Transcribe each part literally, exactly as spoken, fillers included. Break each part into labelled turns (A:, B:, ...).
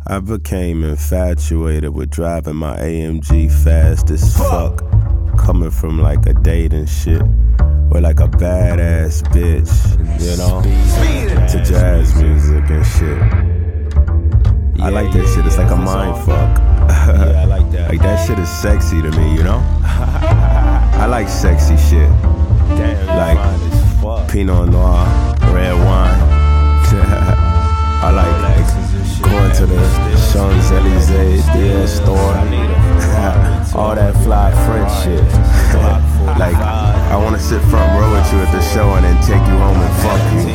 A: I became infatuated with driving my A M G fast as fuck. Coming from like a date and shit, or like a badass bitch, you know, to jazz music and shit. I like that shit, it's like a mind fuck.
B: Yeah, I like that.
A: Like that shit is sexy to me, you know? I like sexy shit. Like Pinot Noir, red wine. I like going to the Champs-Elysees, the store. All that fly French shit. Like, I wanna sit front row with you at the show and then take you home and fuck you.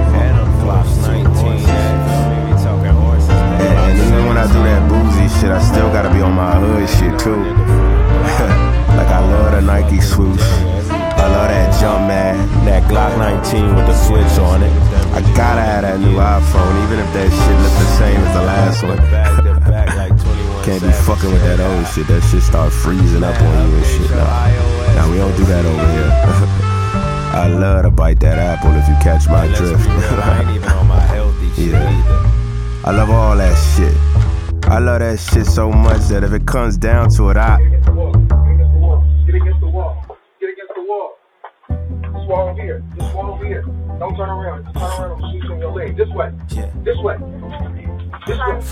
A: And, and even when I do that boozy shit, I still gotta be on my hood shit too. Like I love the Nike swoosh. I love that jump man, that Glock nineteen with the switch on it. I gotta have that new iPhone, even if that shit look the same as the last one. Can't be fucking with that old shit. That shit start freezing up on you and shit. Now, now we don't do that over here. I love to bite that apple if you catch my drift. Yeah. I love all that shit. I love that shit so much that if it comes down to it, I...
C: Get against the wall. Get against the wall. Get against the wall. Just wall over here. Just wall over here. Don't turn around. Just turn around and shoot in your leg. This way. This way. This way.